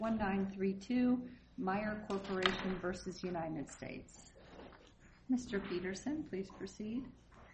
1932 Meyer Corporation versus United States. Mr. Peterson, please proceed.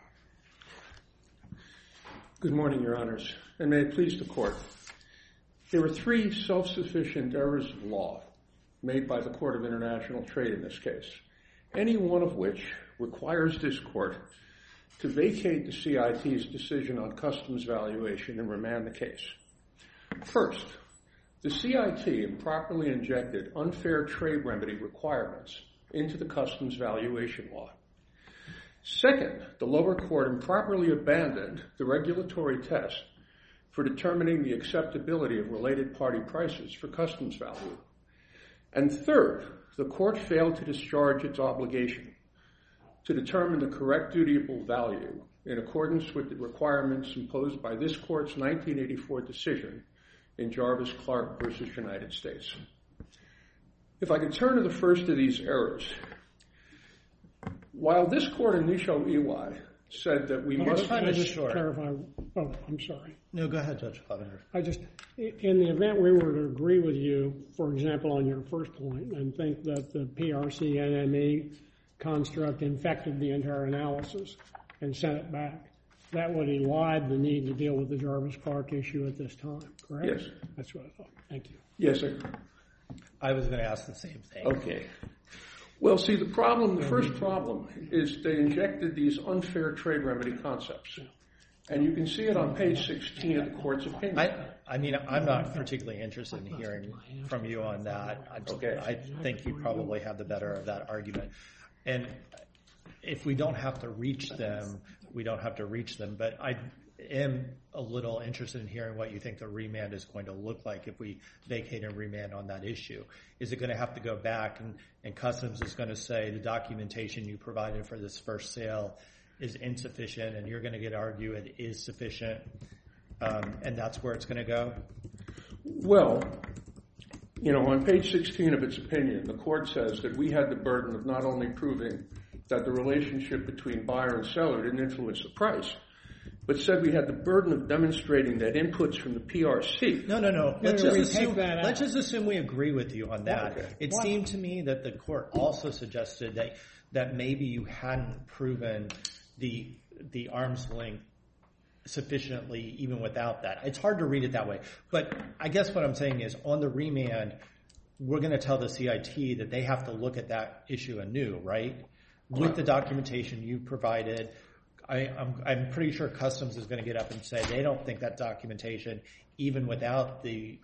Good morning, Your Honors, and may it please the Court. There were three self-sufficient errors of law made by the Court of International Trade in this case, any one of which requires this Court to vacate the CIT's decision on customs valuation and remand the case. First, the CIT improperly injected unfair trade remedy requirements into the customs valuation law. Second, the lower court improperly abandoned the regulatory test for determining the acceptability of related party prices for customs value. And third, the court failed to discharge its obligation to determine the correct dutiable value in accordance with the requirements imposed by this court's 1984 decision in Jarvis-Clark versus United States. If I could turn to the first of these errors, while this court in Nisho Iwai said that we must... Can I just clarify? Oh, I'm sorry. No, go ahead, Judge Clevenger. In the event we were to agree with you, for example, on your first point, and think that the PRC-NME construct infected the entire analysis and sent it back, that would elide the need to deal with the Jarvis-Clark issue at this time, correct? Yes. That's what I thought. Thank you. Yes, sir. I was going to ask the same thing. Okay. Well, see, the first problem is they injected these unfair trade remedy concepts. And you can see it on page 16 of the court's opinion. I'm not particularly interested in hearing from you on that. Okay. I think you probably have the better of that argument. And if we don't have to reach them, we don't have to reach them. But I am a little interested in hearing what you think the remand is going to look like if we vacate and remand on that issue. Is it going to have to go back and Customs is going to say the documentation you provided for this first sale is insufficient and you're going to get argue it is sufficient and that's where it's going to go? Well, on page 16 of its opinion, the court says that we had the burden of not only proving that the relationship between buyer and seller didn't influence the price, but said we had the burden of demonstrating that inputs from the PRC. No. Let's just assume we agree with you on that. Okay. It seemed to me that the court also suggested that maybe you hadn't proven the arm's length sufficiently even without that. It's hard to read it that way. But I guess what I'm saying is on the remand, we're going to tell the CIT that they have to look at that issue anew, right? With the documentation you provided, I'm pretty sure Customs is going to get up and say they don't think that documentation, even without the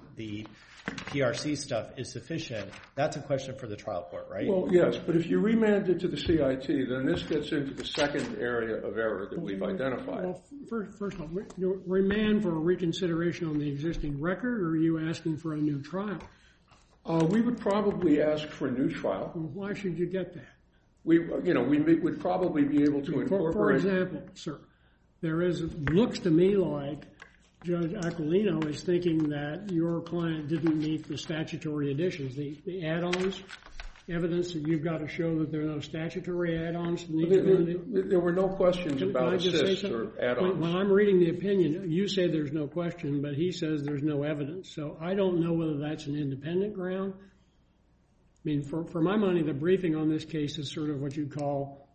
PRC stuff, is sufficient. That's a question for the trial court, right? Well, yes, but if you remand it to the CIT, then this gets into the second area of error that we've identified. Well, first of all, remand for reconsideration on the existing record, or are you asking for a new trial? We would probably ask for a new trial. Well, why should you get that? We would probably be able to incorporate... For example, sir, looks to me like Judge Aquilino is thinking that your client didn't meet the statutory additions, the add-ons, evidence that you've got to show that there are no statutory add-ons. There were no questions about assists or add-ons. When I'm reading the opinion, you say there's no question, but he says there's no evidence. So I don't know whether that's an independent ground. I mean, for my money, the briefing on this case is sort of what you'd call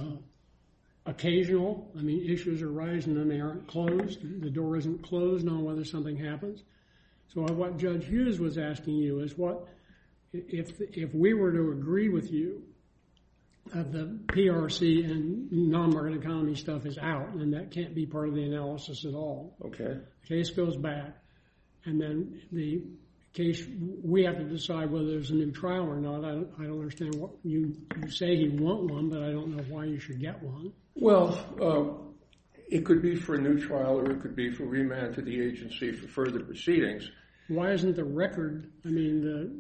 occasional. I mean, issues arise and then they aren't closed. The door isn't closed on whether something happens. So what Judge Hughes was asking you is what if we were to agree with you that the PRC and non-market economy stuff is out and that can't be part of the analysis at all. Okay. The case goes back, and then the case, we have to decide whether there's a new trial or not. I don't understand what you say you want one, but I don't know why you should get one. Well, it could be for a new trial or it could be for remand to the agency for further proceedings. Why isn't the record, I mean,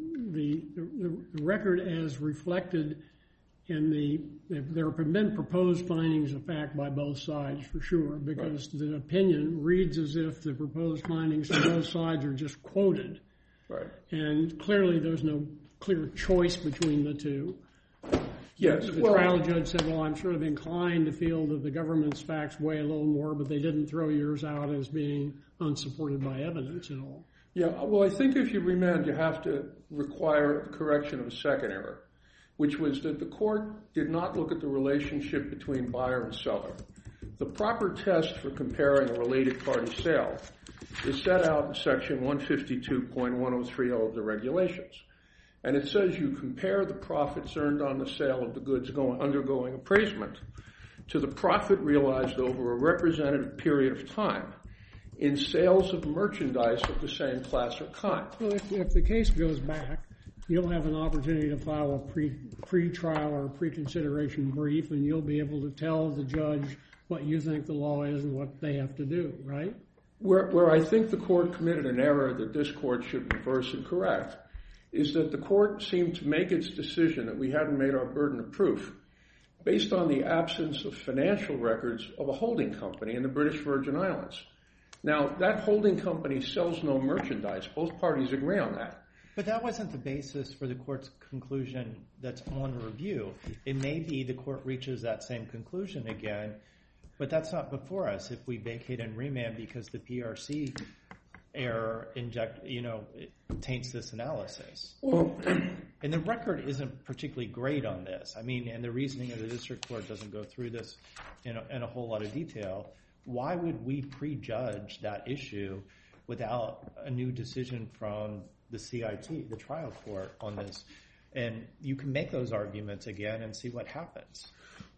the record as reflected in there have been proposed findings of fact by both sides for sure, because the opinion reads as if the proposed findings from both sides are just quoted. Right. And clearly there's no clear choice between the two. Yes. The trial judge said, well, I'm sort of inclined to feel that the government's facts weigh a little more, but they didn't throw yours out as being unsupported by evidence at all. Yeah, well, I think if you remand, you have to require the correction of a second error, which was that the court did not look at the relationship between buyer and seller. The proper test for comparing a related party sale is set out in section 152.1030 of the regulations. And it says you compare the profits earned on the sale of the goods undergoing appraisement to the profit realized over a representative period of time in sales of merchandise of the same class or kind. Well, if the case goes back, you'll have an opportunity to file a pre-trial or pre-consideration brief, and you'll be able to tell the judge what you think the law is and what they have to do, right? Where I think the court committed an error that this court should reverse and correct is that the court seemed to make its decision that we hadn't made our burden of proof based on the absence of financial records of a holding company in the British Virgin Islands. Now, that holding company sells no merchandise. Both parties agree on that. But that wasn't the basis for the court's conclusion that's on review. It may be the court reaches that same conclusion again, but that's not before us if we vacate and remand because the PRC error taints this analysis. Well, and the record isn't particularly great on this. I mean, and the reasoning of the district court doesn't go through this in a whole lot of detail. Why would we prejudge that issue without a new decision from the CIT, the trial court, on this? And you can make those arguments again and see what happens.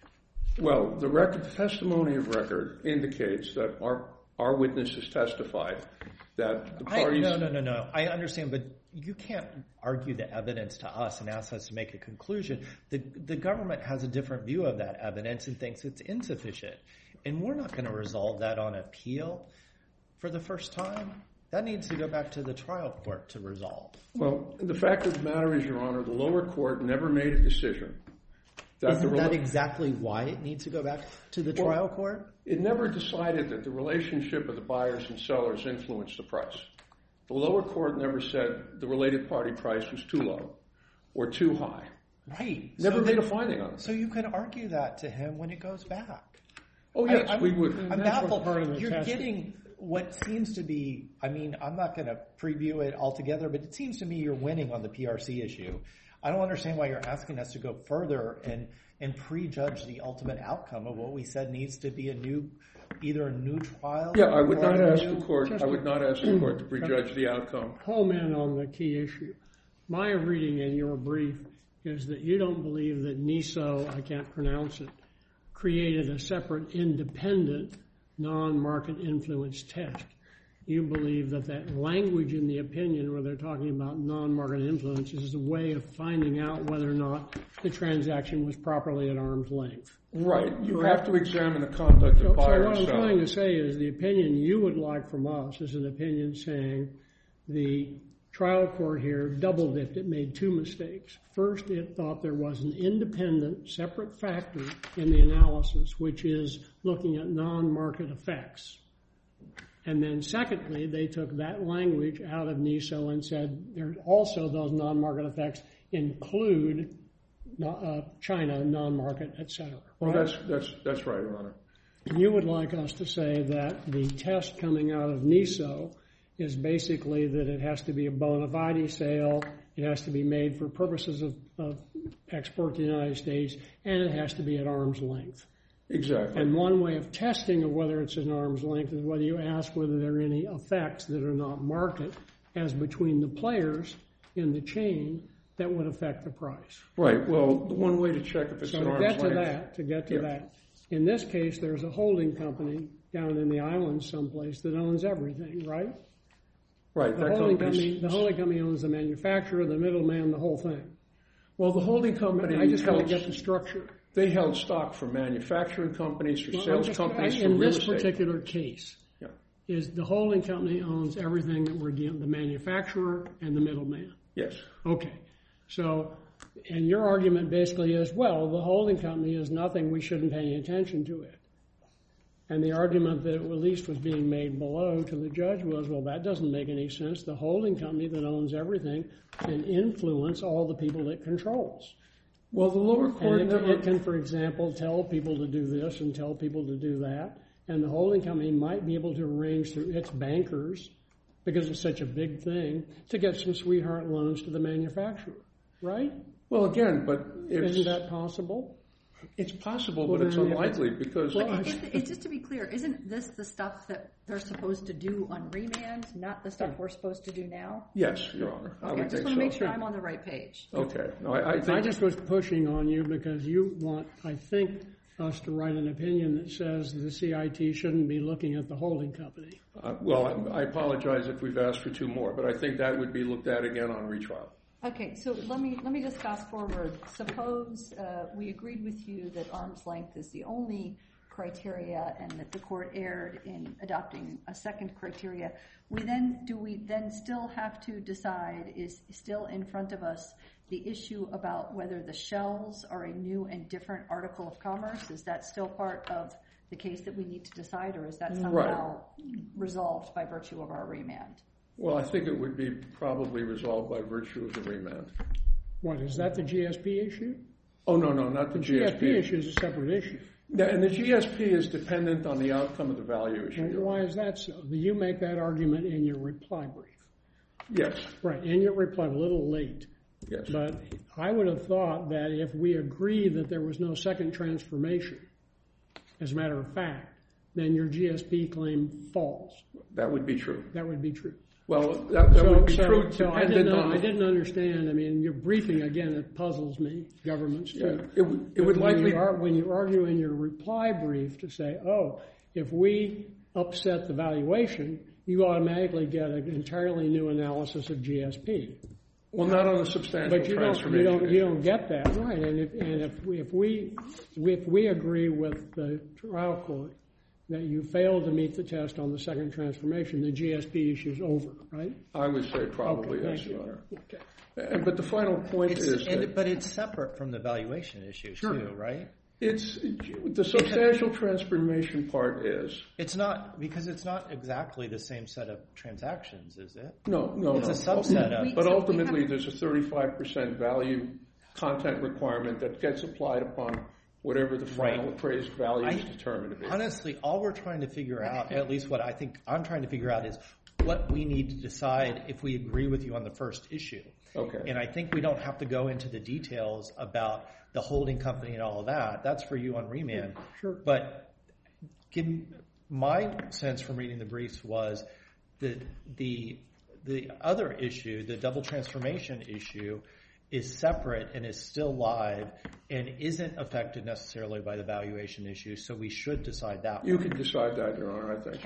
Well, the testimony of record indicates that our witnesses testified that the parties... No. I understand, but you can't argue the evidence to us and ask us to make a conclusion. The government has a different view of that evidence and thinks it's insufficient. And we're not going to resolve that on appeal for the first time. That needs to go back to the trial court to resolve. Well, the fact of the matter is, Your Honor, the lower court never made a decision. Isn't that exactly why it needs to go back to the trial court? It never decided that the relationship of the buyers and sellers influenced the price. The lower court never said the related party price was too low or too high. Right. Never made a finding on it. So you can argue that to him when it goes back. Oh, yes, we would. I'm baffled. You're getting what seems to be, I mean, I'm not going to preview it altogether, but it seems to me you're winning on the PRC issue. I don't understand why you're asking us to go further and prejudge the ultimate outcome of what we said needs to be either a new trial. Yeah, I would not ask the court to prejudge the outcome. Home in on the key issue. My reading in your brief is that you don't believe that NISO, I can't pronounce it, created a separate independent non-market influence test. You believe that language in the opinion where they're talking about non-market influence is a way of finding out whether or not the transaction was properly at arm's length. Right. You have to examine the conduct of buyer and seller. So what I'm trying to say is the opinion you would like from us is an opinion saying the trial court here double-dipped. It made two mistakes. First, it thought there was an independent, separate factor in the analysis, which is looking at non-market effects. And then secondly, they took that language out of NISO and said there's also those non-market effects include China, non-market, et cetera. Well, that's right, Your Honor. And you would like us to say that the test coming out of NISO is basically that it has to be a bona fide sale, it has to be made for purposes of export to the United States, and it has to be at arm's length. Exactly. And one way of testing of whether it's an arm's length is whether you ask whether there are any effects that are not market as between the players in the chain that would affect the price. Right. Well, the one way to check if it's an arm's length. To get to that, in this case, there's a holding company down in the islands someplace that owns everything, right? Right. The holding company owns the manufacturer, the middleman, the whole thing. Well, the holding company... I just want to get the structure. They held stock for manufacturing companies, for sales companies, for in real this estate. particular case, is the holding company owns everything that we're dealing, the manufacturer and the middleman. Yes. Okay. So, and your argument basically is, well, the holding company is nothing, we shouldn't pay any attention to it. And the argument that at least was being made below to the judge was, well, that doesn't make any sense. The holding company that owns everything can influence all the people it controls. Well, the lower court... And it can, for example, tell people to do this and tell people to do that. And the holding company might be able to arrange through its bankers because it's such a big thing, to get some sweetheart loans to the manufacturer, right? Well, again, but Isn't that possible? It's possible, but it's unlikely because... Just to be clear, isn't this the stuff that they're supposed to do on remand, not the stuff we're supposed to do now? Yes, Your Honor. Okay, I just want to make sure I'm on the right page. Okay. No, I think... I just was pushing on you because you want, I think, us to write an opinion that says the CIT shouldn't be looking at the holding company. Well, I apologize if we've asked for two more, but I think that would be looked at again on retrial. Okay, so let me just fast forward. Suppose we agreed with you that arm's length is the only criteria and that the court erred in adopting a second criteria. Do we then still have to decide, is still in front of us, the issue about whether the shells are a new and different article of commerce? Is that still part of the case that we need to decide, or is that somehow resolved by virtue of our remand? Well, I think it would be probably resolved by virtue of the remand. What, is that the GSP issue? Oh, no, not the GSP. GSP issue is a separate issue. And the GSP is dependent on the outcome of the value issue. And why is that so? You make that argument in your reply brief. Yes. Right, in your reply, a little late. Yes. But I would have thought that if we agree that there was no second transformation, as a matter of fact, then your GSP claim falls. That would be true. That would be true. Well, that would be true dependent on... I didn't understand. I mean, your briefing, again, it puzzles me, governments too. Yeah, it would likely... When you argue in your reply brief to say, oh, if we upset the valuation, you automatically get an entirely new analysis of GSP. Well, not on the substantial transformation. But you don't get that, right? And if we agree with the trial court that you failed to meet the test on the second transformation, the GSP issue is over, right? I would say probably yes, Your Honor. Okay. But the final point is that... But it's separate from the valuation issue, too, right? It's the substantial transformation part is... It's not, because it's not exactly the same set of transactions, is it? No. It's a subset of... But ultimately, there's a 35% value content requirement that gets applied upon whatever the final appraised value is determined to be. Honestly, all we're trying to figure out, at least what I think I'm trying to figure out, is what we need to decide if we agree with you on the first issue. Okay. And I think we don't have to go into the details about the holding company and all of that. That's for you on remand. Sure. But my sense from reading the briefs was that the other issue, the double transformation issue, is separate and is still live and isn't affected necessarily by the valuation issue, so we should decide that You could decide that, Your Honor, I think.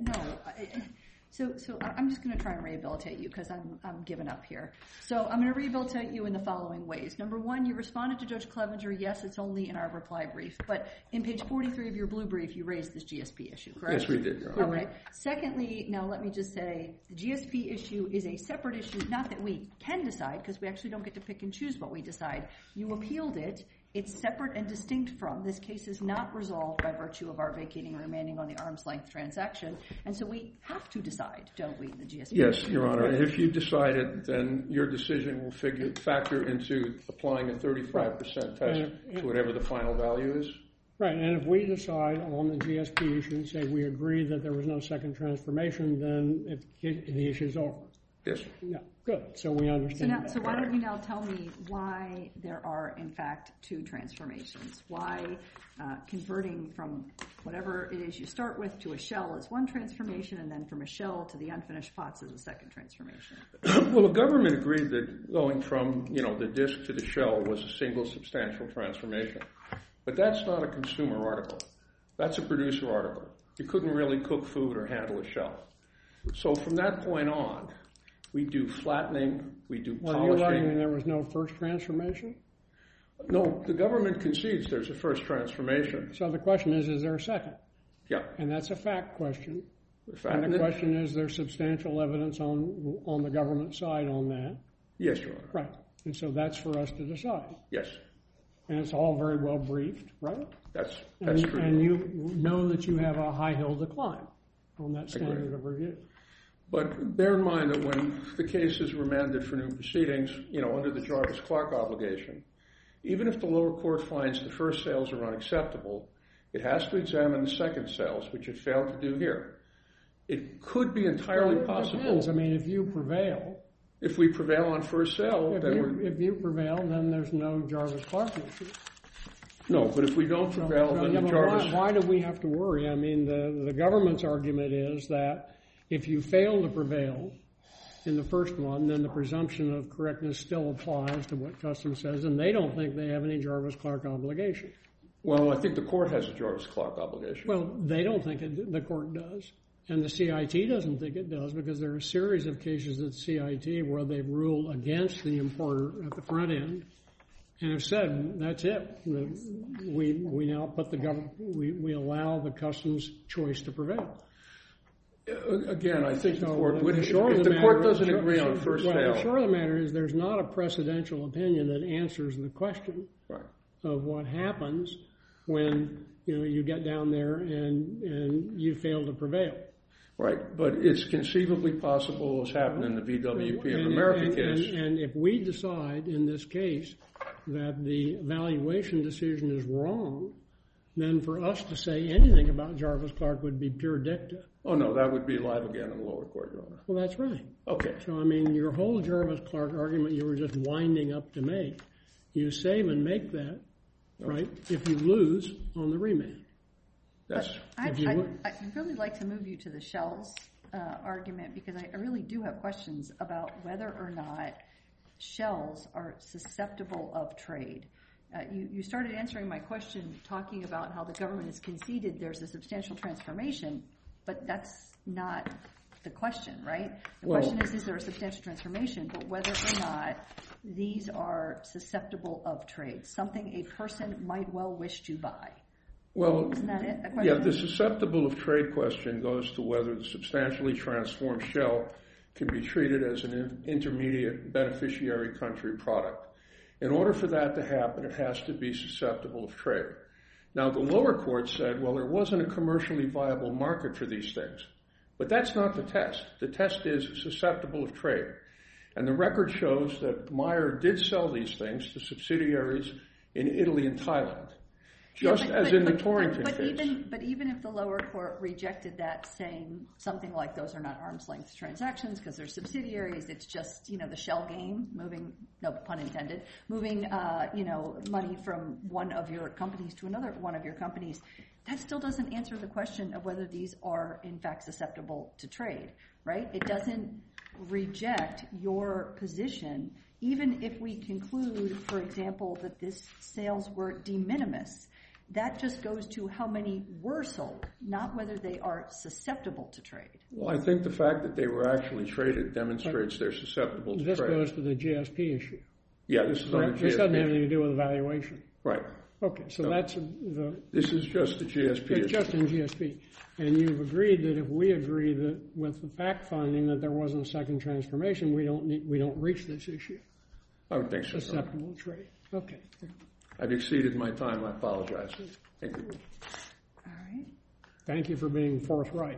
So I'm just going to try and rehabilitate you because I'm giving up here. So I'm going to rehabilitate you in the following ways. Number one, you responded to Judge Clevenger, yes, it's only in our reply brief. But in page 43 of your blue brief, you raised this GSP issue, correct? Yes, we did, Your Honor. Okay. Secondly, now let me just say, the GSP issue is a separate issue, not that we can decide, because we actually don't get to pick and choose what we decide. You appealed it. It's separate and distinct from. This case is not resolved by virtue of our vacating or remanding on the arm's length transaction. And so we have to decide, don't we, the GSP? Yes, Your Honor. And if you decide it, then your decision will factor into applying a 35% test to whatever the final value is. Right, and if we decide on the GSP issue and say we agree that there was no second transformation, then the issue is over. Yes. Yeah, good. So we understand that. So why don't you now tell me why there are, in fact, two transformations? Why converting from whatever it is you start with to a shell is one transformation, and then from a shell to the unfinished pots is a second transformation? Well, the government agreed that going from, the disc to the shell was a single substantial transformation. But that's not a consumer article. That's a producer article. You couldn't really cook food or handle a shell. So from that point on, we do flattening, we do polishing. Well, you're arguing there was no first transformation? No, the government concedes there's a first transformation. So the question is there a second? Yeah. And that's a fact question. And the question is, there's substantial evidence on the government side on that? Yes, Your Honor. Right. And so that's for us to decide. Yes. And it's all very well briefed, right? That's true. And you know that you have a high hill to climb on that standard of review. But bear in mind that when the case is remanded for new proceedings, under the Jarvis-Clark obligation, even if the lower court finds the first sales are unacceptable, it has to examine the second sales, which it failed to do here. It could be entirely possible. It depends. I mean, if you prevail. If we prevail on first sale, if you prevail, then there's no Jarvis-Clark issue. No, but if we don't prevail, then the Jarvis... Why do we have to worry? I mean, the government's argument is that if you fail to prevail in the first one, then the presumption of correctness still applies to what Customs says, and they don't think they have any Jarvis-Clark obligation. Well, I think the court has a Jarvis-Clark obligation. Well, they don't think the court does. And the CIT doesn't think it does, because there are a series of cases at CIT where they've ruled against the importer at the front end and have said, that's it. We now put the government, we allow the Customs choice to prevail. Again, I think the court would, if the court doesn't agree on first sale. The short of the matter is there's not a precedential opinion that answers the question of what happens when you get down there and you fail to prevail. Right, but it's conceivably possible, as happened in the VWP of America case. And if we decide in this case that the valuation decision is wrong, then for us to say anything about Jarvis-Clark would be pure dicta. Oh, no, that would be live again in the lower court, Your Honor. Well, that's right. Okay. So, I mean, your whole Jarvis-Clark argument you were just winding up to make, you save and make that, right, if you lose on the remand. I'd really like to move you to the shells argument, because I really do have questions about whether or not shells are susceptible of trade. You started answering my question talking about how the government has conceded there's a substantial transformation, but that's not the question, right? The question is there a substantial transformation, but whether or not these are susceptible of trade, something a person might well wish to buy. Well, isn't that it? Yeah, the susceptible of trade question goes to whether the substantially transformed shell can be treated as an intermediate beneficiary country product. In order for that to happen, it has to be susceptible of trade. Now, the lower court said, well, there wasn't a commercially viable market for these things. But that's not the test. The test is susceptible of trade. And the record shows that Meyer did sell these things to subsidiaries in Italy and Thailand. Just as in the Torrington case. But even if the lower court rejected that, saying something like those are not arm's length transactions because they're subsidiaries, it's just, the shell game, moving, no pun intended, moving, money from one of your companies to another one of your companies, that still doesn't answer the question of whether these are in fact susceptible to trade, right? It doesn't reject your position, even if we conclude, for example, that these sales were de minimis. That just goes to how many were sold, not whether they are susceptible to trade. Well, I think the fact that they were actually traded demonstrates they're susceptible to trade. This goes to the GSP issue. Yeah, this is on the GSP. This doesn't have anything to do with evaluation. Right. Okay, so that's the... This is just the GSP issue. It's just in GSP. And you've agreed that if we agree that with the fact finding that there wasn't a second transformation, we don't reach this issue. I would think so. Susceptible trade. Okay. I've exceeded my time. I apologize. Thank you. All right. Thank you for being forthright.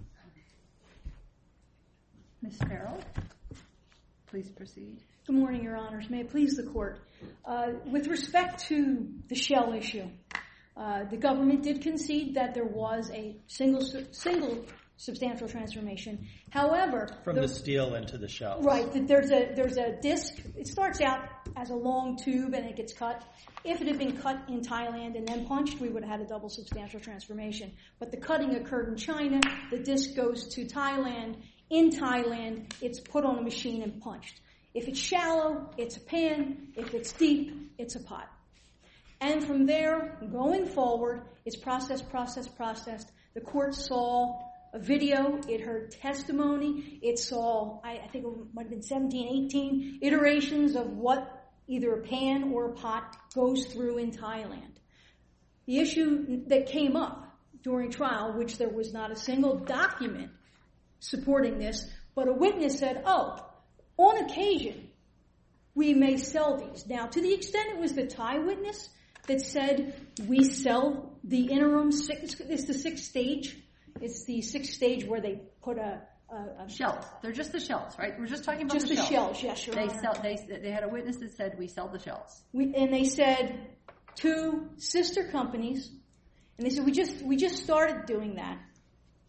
Ms. Farrell, please proceed. Good morning, Your Honors. May it please the Court. With respect to the shell issue, the government did concede that there was a single substantial transformation. However, from the steel into the shell. Right. There's a disc. It starts out as a long tube and it gets cut. If it had been cut in Thailand and then punched, we would have had a double substantial transformation. But the cutting occurred in China. The disc goes to Thailand. In Thailand, it's put on a machine and punched. If it's shallow, it's a pan. If it's deep, it's a pot. And from there, going forward, it's processed. The court saw a video. It heard testimony. It saw, I think it might have been 17, 18 iterations of what either a pan or a pot goes through in Thailand. The issue that came up during trial, which there was not a single document supporting this, but a witness said, on occasion, we may sell these. Now, to the extent it was the Thai witness that said we sell the interim it's the sixth stage. It's the sixth stage where they put a shells. They're just the shells, right? We're just talking about just the shells. Yes, Your Honor. They had a witness that said we sell the shells. And they said two sister companies, and they said we just started doing that.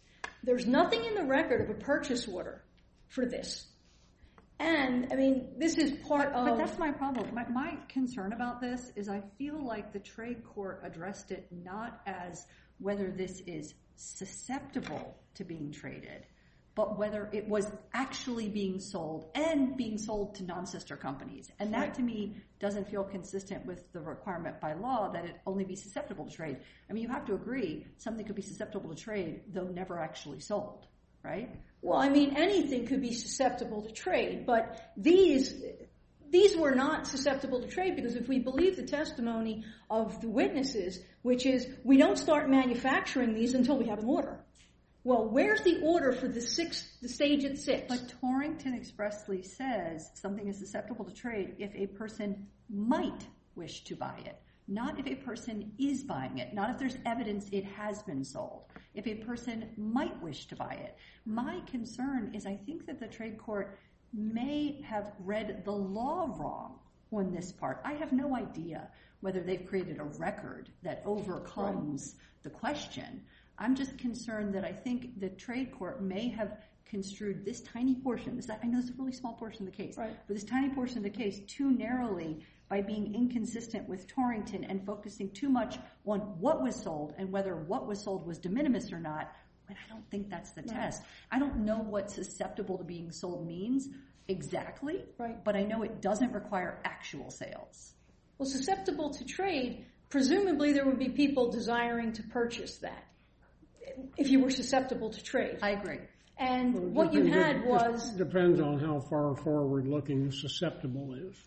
There's nothing in the record of a purchase order for this. And, I mean, this is part of... But that's my problem. My concern about this is I feel like the trade court addressed it not as whether this is susceptible to being traded, but whether it was actually being sold and being sold to non-sister companies. And that, to me, doesn't feel consistent with the requirement by law that it only be susceptible to trade. I mean, you have to agree something could be susceptible to trade, though never actually sold, right? Well, I mean, anything could be susceptible to trade, but these were not susceptible to trade because if we believe the testimony of the witnesses, which is we don't start manufacturing these until we have an order. Well, where's the order for the stage at 6? But Torrington expressly says something is susceptible to trade if a person might wish to buy it, not if a person is buying it, not if there's evidence it has been sold, if a person might wish to buy it. My concern is I think that the trade court may have read the law wrong on this part. I have no idea whether they've created a record that overcomes the question. I'm just concerned that I think the trade court may have construed this tiny portion. I know it's a really small portion of the case, but this tiny portion of the case too narrowly by being inconsistent with Torrington and focusing too much on what was sold and whether what was sold was de minimis or not. And I don't think that's the test. I don't know what susceptible to being sold means exactly, but I know it doesn't require actual sales. Well, susceptible to trade, presumably there would be people desiring to purchase that if you were susceptible to trade. I agree. And what you had was... It depends on how far forward-looking susceptible is.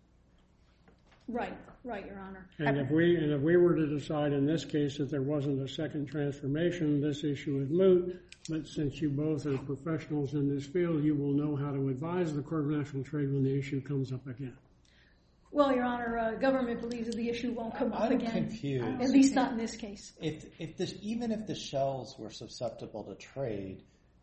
Right, Your Honor. And if we were to decide in this case that there wasn't a second transformation, this issue is moot. But since you both are professionals in this field, you will know how to advise the Court of National Trade when the issue comes up again. Well, Your Honor, government believes that the issue won't come up again. I'm confused. At least not in this case. Even if the shells were susceptible to trade,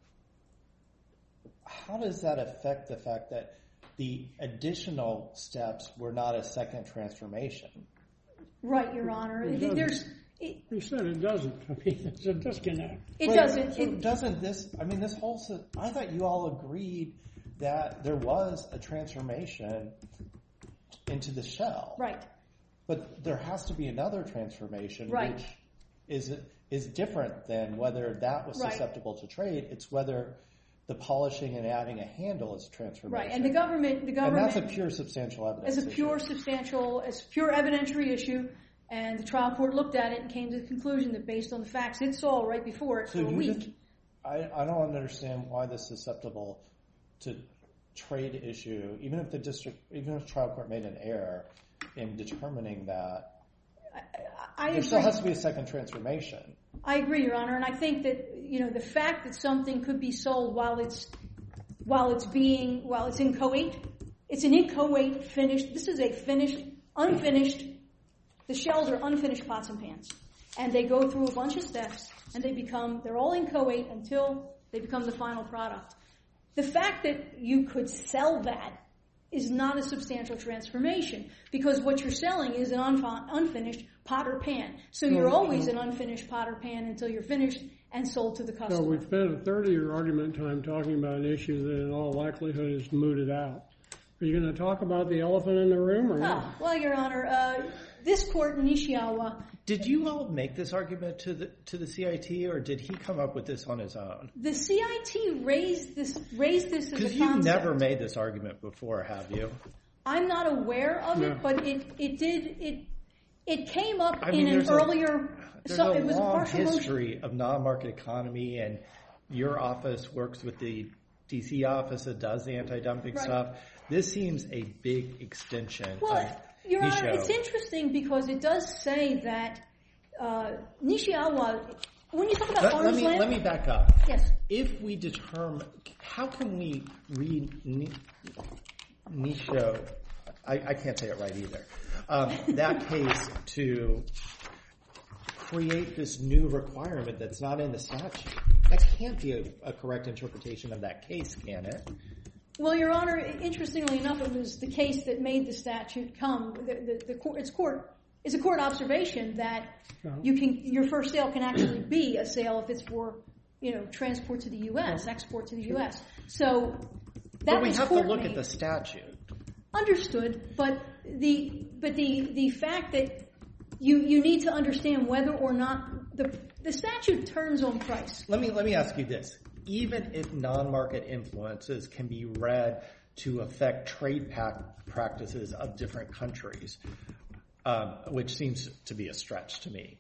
how does that affect the fact that the additional steps were not a second transformation? Right, Your Honor. You said it doesn't. I mean, it's a disconnect. It doesn't. So doesn't this, I mean, this whole, I thought you all agreed that there was a transformation into the shell. Right. But there has to be another transformation, right, which is different than whether that was susceptible to trade. It's whether the polishing and adding a handle is a transformation. Right, and the government... And that's a pure substantial evidence issue. It's a pure evidentiary issue, and the trial court looked at it and came to the conclusion that based on the facts it saw right before it for a week... I don't understand why this is susceptible to trade issue, even if the trial court made an error in determining that. There still has to be a second transformation. I agree, Your Honor, and I think that the fact that something could be sold while it's inchoate, it's an inchoate finished. This is a unfinished. The shells are unfinished pots and pans, and they go through a bunch of steps, and they're all inchoate until they become the final product. The fact that you could sell that is not a substantial transformation because what you're selling is an unfinished pot or pan. So you're always an unfinished pot or pan until you're finished and sold to the customer. So we've spent a third of your argument time talking about an issue that in all likelihood is mooted out. Are you going to talk about the elephant in the room or not? Well, Your Honor, this court in Nishiawa... Did you all make this argument to the CIT, or did he come up with this on his own? The CIT raised this as a concept. Because you've never made this argument before, have you? I'm not aware of it, but it came up in an earlier... There's a long history of non-market economy, and your office works with the D.C. office that does the anti-dumping stuff. This seems a big extension of Your Honor, Nishio. it's interesting because it does say that Nishiawa, when you talk about arm's length... Let me back up. Yes. If we determine... How can we read Nishio... I can't say it right either. That case to create this new requirement that's not in the statute. That can't be a correct interpretation of that case, can it? Well, Your Honor, interestingly enough, it was the case that made the statute come. It's a court observation that your first sale can actually be a sale if it's for transport to the U.S., export to the U.S. So that but we was have to look court-made. at the statute. Understood, but the fact that you need to understand whether or not the statute turns on price. Let me ask you this. Even if non-market influences can be read to affect trade practices of different countries, which seems to be a stretch to me,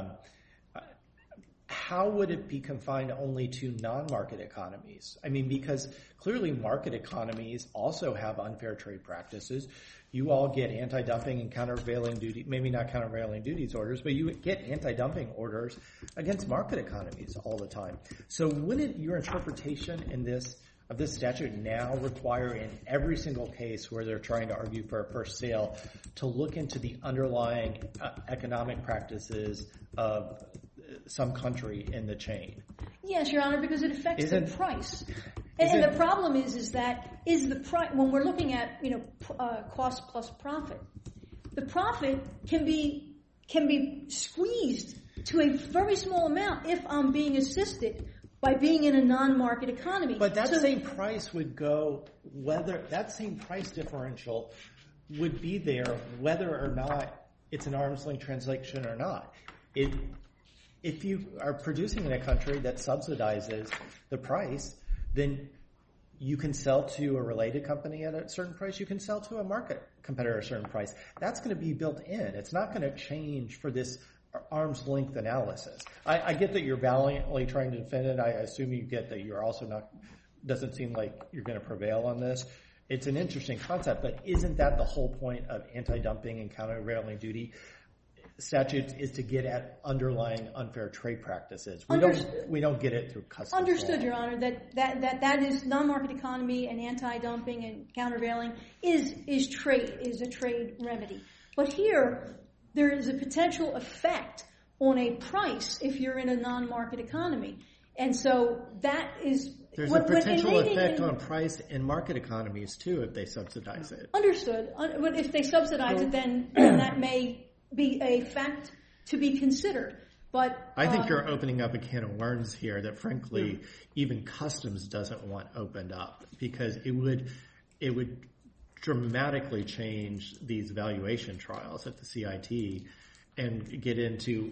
how would it be confined only to non-market economies? I mean, because clearly market economies also have unfair trade practices. You all get anti-dumping and countervailing duty, maybe not countervailing duties orders, but you get anti-dumping orders against market economies all the time. So wouldn't your interpretation of this statute now require in every single case where they're trying to argue for a first sale to look into the underlying economic practices of some country in the chain? Yes, Your Honor, because it affects the price. And the problem is the price when we're looking at cost plus profit, the profit can be squeezed to a very small amount if I'm being assisted by being in a non-market economy. But that same price would go that same price differential would be there whether or not it's an arm's length transaction or not. If you are producing in a country that subsidizes the price, then you can sell to a related company at a certain price. You can sell to a market competitor at a certain price. That's going to be built in. It's not going to change for this arm's length analysis. I get that you're valiantly trying to defend it. I assume you get that you're also not, doesn't seem like you're going to prevail on this. It's an interesting concept, but isn't that the whole point of anti-dumping and countervailing duty statutes is to get at underlying unfair trade practices? We don't get it through customs law. Understood, Your Honor, that is non-market economy and anti-dumping and countervailing is a trade remedy. But here, there is a potential effect on a price if you're in a non-market economy. And so that is... There's a potential effect on price in market economies, too, if they subsidize it. Understood. But if they subsidize it, then that may be a fact to be considered. But I think you're opening up a can of worms here that, frankly, even customs doesn't want opened up, because it would dramatically change these valuation trials at the CIT and get into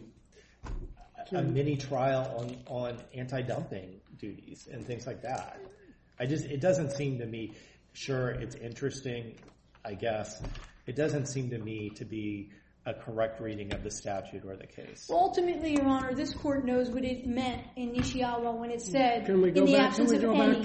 a mini trial on anti-dumping duties and things like that. It doesn't seem to me, sure, it's interesting, I guess. It doesn't seem to me to be a correct reading of the statute or the case. Well, ultimately, Your Honor, this court knows what it meant in Nishiawa when it said, Can we go back to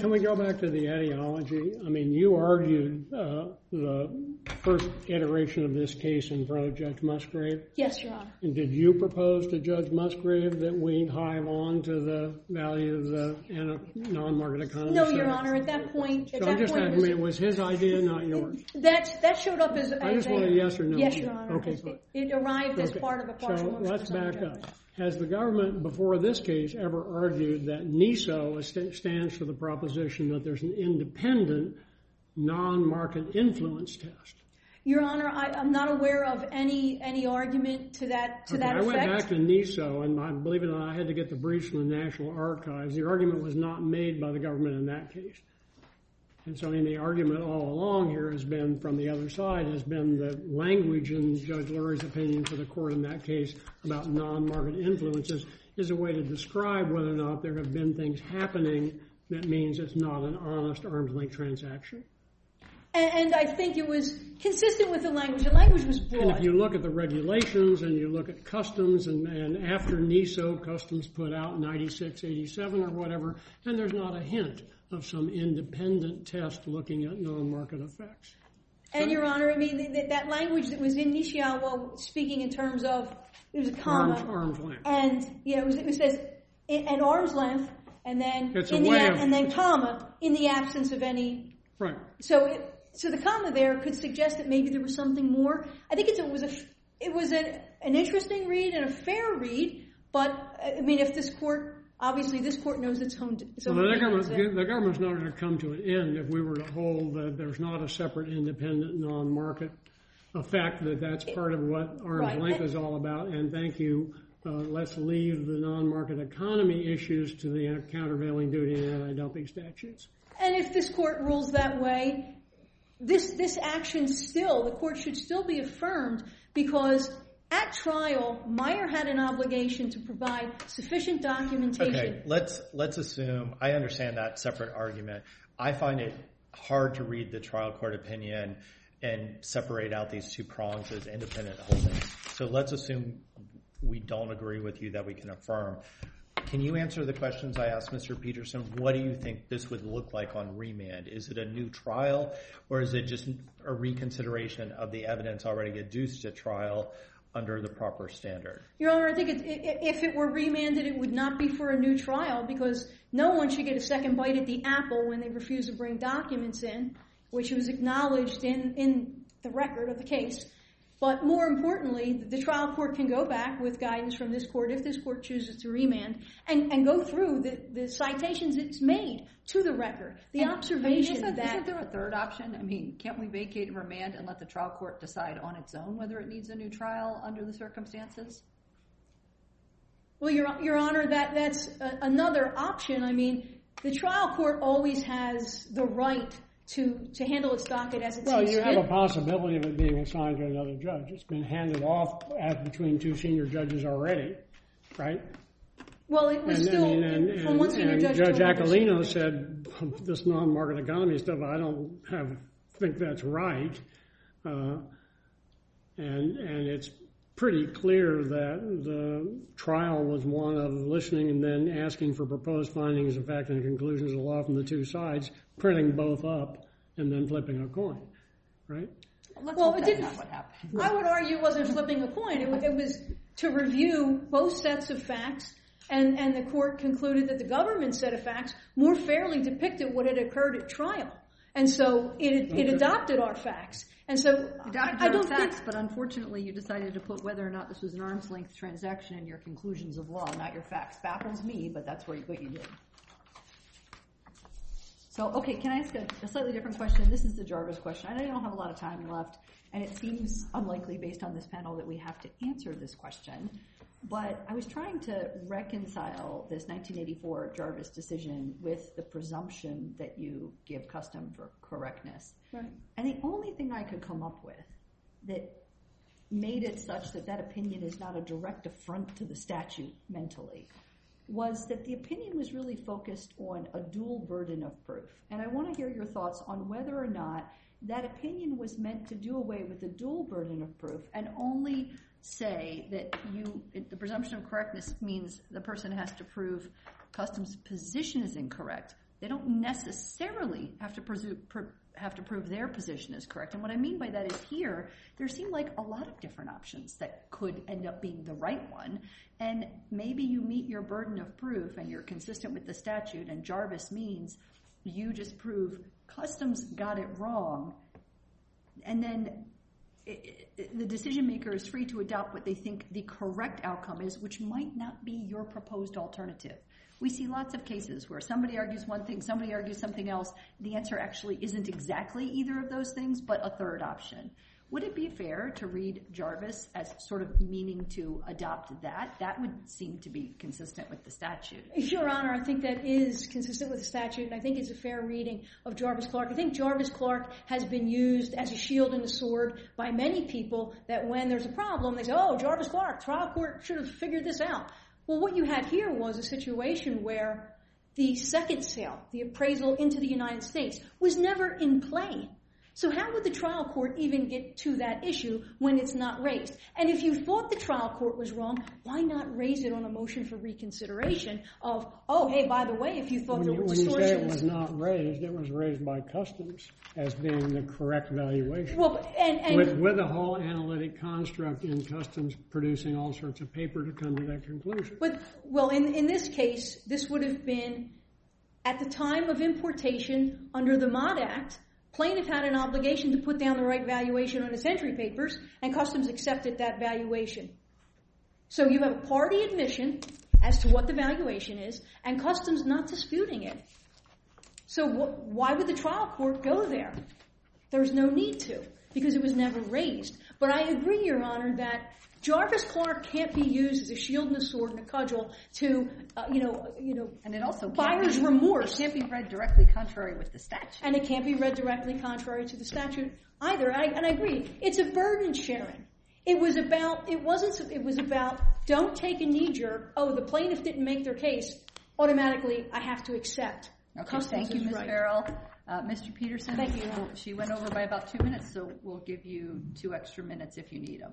the ideology? I mean, you argued the first iteration of this case in front of Judge Musgrave. Yes, Your Honor. And did you propose to Judge Musgrave that we hive on to the value of the non-market economy? No, Your Honor. At that point, I'm just asking, it was his idea, not yours. That showed up as I just want a yes or no. Yes, Your Honor. Okay, fine. It arrived as part of a partial. So let's back up. Has the government, before this case, ever argued that NISO stands for the proposition that there's an independent non-market influence test? Your Honor, I'm not aware of any argument to that effect. I went back to NISO, and believe it or not, I had to get the briefs from the National Archives. The argument was not made by the government in that case. And so the argument all along here has been, from the other side, has been the language in Judge Lurie's opinion for the court in that case about non-market influences is a way to describe whether or not there have been things happening that means it's not an honest arm's-length transaction. And I think it was consistent with the language. The language was broad. And if you look at the regulations and you look at customs, and after NISO, customs put out 96, 87 or whatever, and there's not a hint of some independent test looking at non-market effects. And, Your Honor, I mean, that language that was in Nishiawa, speaking in terms of, it was a comma. Arm's length. And, yeah, it says an arm's length, and then, and then comma, in the absence of any. Right. So the comma there could suggest that maybe there was something more. I think it was an interesting read and a fair read, but, I mean, if this court... Obviously, this court knows its own. The government's not going to come to an end if we were to hold that there's not a separate, independent, non-market effect. That's part of what arm's length is all about. And thank you let's leave the non-market economy issues to the countervailing duty and anti-dumping statutes. And if this court rules that way, this action still, the court should still be affirmed because at trial, Meyer had an obligation to provide sufficient documentation. Okay, let's assume, I understand that separate argument. I find it hard to read the trial court opinion and separate out these two prongs as independent holdings. So let's assume we don't agree with you that we can affirm. Can you answer the questions I asked Mr. Peterson? What do you think this would look like on remand? Is it a new trial, or is it just a reconsideration of the evidence already adduced at trial under the proper standard? Your Honor, I think if it were remanded, it would not be for a new trial because no one should get a second bite at the apple when they refuse to bring documents in, which was acknowledged in the record of the case. But more importantly, the trial court can go back with guidance from this court if this court chooses to remand and go through the citations it's made to the record. The observation that... Isn't there a third option? I mean, can't we vacate and remand and let the trial court decide on its own whether it needs a new trial under the circumstances? Well, Your Honor, that's another option. I mean, the trial court always has the right to handle its docket as it sees fit. Well, you have a possibility of it being assigned to another judge. It's been handed off between two senior judges already, right? Well, it was from one senior judge to another. Judge Aquilino said this non-market economy stuff, I don't think that's right. And it's pretty clear that the trial was one of listening and then asking for proposed findings of fact and conclusions of law from the two sides, printing both up, and then flipping a coin, right? Well, it didn't. What happened. I would argue it wasn't flipping a coin. It was to review both sets of facts, and the court concluded that the government's set of facts more fairly depicted what had occurred at trial. And so it adopted our facts. And so I don't think... But unfortunately, you decided to put whether or not this was an arm's length transaction in your conclusions of law, not your facts. Baffles me, but that's what you did. So, okay, can I ask a slightly different question? This is the Jarvis question. I know you don't have a lot of time left, and it seems unlikely based on this panel that we have to answer this question. But I was trying to reconcile this 1984 Jarvis decision with the presumption that you give custom for correctness. Right. And the only thing I could come up with that made it such that that opinion is not a direct affront to the statute mentally was that the opinion was really focused on a dual burden of proof. And I want to hear your thoughts on whether or not that opinion was meant to do away with the dual burden of proof and only say that the presumption of correctness means the person has to prove customs position is incorrect. They don't necessarily have to prove their position is correct. And what I mean by that is here, there seem like a lot of different options that could end up being the right one. And maybe you meet your burden of proof and you're consistent with the statute, and Jarvis means you just prove customs got it wrong. And then the decision maker is free to adopt what they think the correct outcome is, which might not be your proposed alternative. We see lots of cases where somebody argues one thing, somebody argues something else. The answer actually isn't exactly either of those things, but a third option. Would it be fair to read Jarvis as sort of meaning to adopt that? That would seem to be consistent with the statute. Your Honor, I think that is consistent with the statute, and I think it's a fair reading of Jarvis-Clark. I think Jarvis-Clark has been used as a shield and a sword by many people that when there's a problem, they say, oh, Jarvis-Clark, trial court should have figured this out. Well, what you had here was a situation where the second sale, the appraisal into the United States, was never in play. So how would the trial court even get to that issue when it's not raised? And if you thought the trial court was wrong, why not raise it on a motion for reconsideration of, oh, hey, by the way, if you thought there were distortions. When you say it was not raised, it was raised by customs as being the correct valuation. Well, with a whole analytic construct in customs producing all sorts of paper to come to that conclusion. But, well, in this case, this would have been at the time of importation under the Mott Act. Plaintiff had an obligation to put down the right valuation on its entry papers, and customs accepted that valuation. So you have a party admission as to what the valuation is, and customs not disputing it. So why would the trial court go there? There's no need to. because it was never raised. But I agree, Your Honor, that Jarvis Clark can't be used as a shield and a sword and a cudgel to, and it also buyer's remorse. It can't be read directly contrary with the statute. And it can't be read directly contrary to the statute either. And I agree. It's a burden sharing. It was about don't take a knee jerk, the plaintiff didn't make their case, automatically I have to accept. Okay, thank you, Ms. Farrell. Mr. Peterson, thank you, Your Honor. She went over by about 2 minutes, so we'll give you 2 extra minutes if you need them.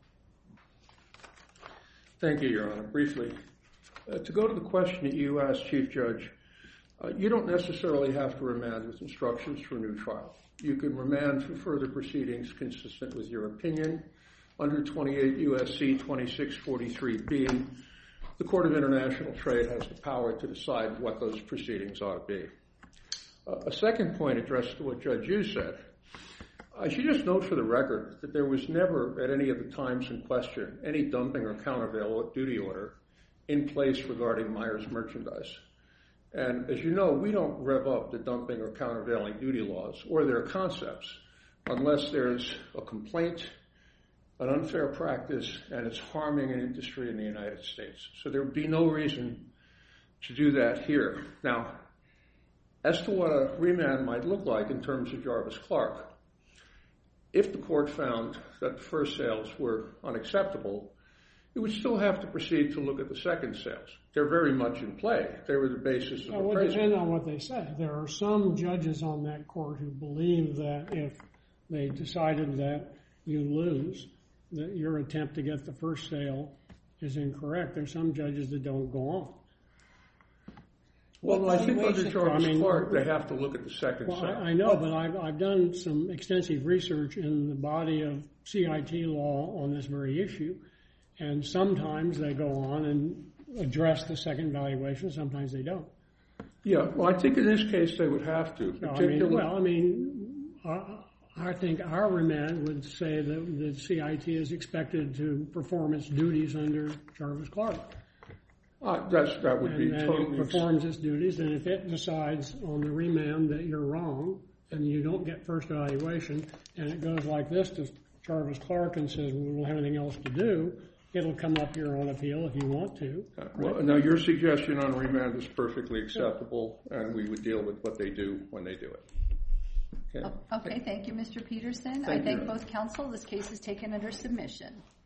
Thank you, Your Honor. Briefly, to go to the question that you asked, Chief Judge, you don't necessarily have to remand with instructions for a new trial. You can remand for further proceedings consistent with your opinion. Under 28 U.S.C. 2643B, the Court of International Trade has the power to decide what those proceedings ought to be. A second point addressed to what Judge Hughes said. I should just note for the record that there was never, at any of the times in question, any dumping or countervail duty order in place regarding Myers merchandise. And as you know, we don't rev up the dumping or countervailing duty laws or their concepts unless there's a complaint, an unfair practice, and it's harming an industry in the United States. So there would be no reason to do that here. Now, as to what a remand might look like in terms of Jarvis Clark, if the court found that the first sales were unacceptable, it would still have to proceed to look at the second sales. They're very much in play. They were the basis of appraisal. It would depend on what they say. There are some judges on that court who believe that if they decided that you lose, that your attempt to get the first sale is incorrect. There's some judges that don't go on. Well, I think under Jarvis Clark, they have to look at the second sale. I know, but I've done some extensive research in the body of CIT law on this very issue, and sometimes they go on and address the second valuation, sometimes they don't. Yeah, well, I think in this case they would have to. I think our remand would say that the CIT is expected to perform its duties under Jarvis Clark. That would be totally... And it performs its duties, and if it decides on the remand that you're wrong, and you don't get first evaluation, and it goes like this to Jarvis Clark and says, we don't have anything else to do, it'll come up here on appeal if you want to. Well, now, your suggestion on remand is perfectly acceptable, and we would deal with what they do when they do it. Okay, thank you, Mr. Peterson. Thank I thank you. both counsel. This case is taken under submission.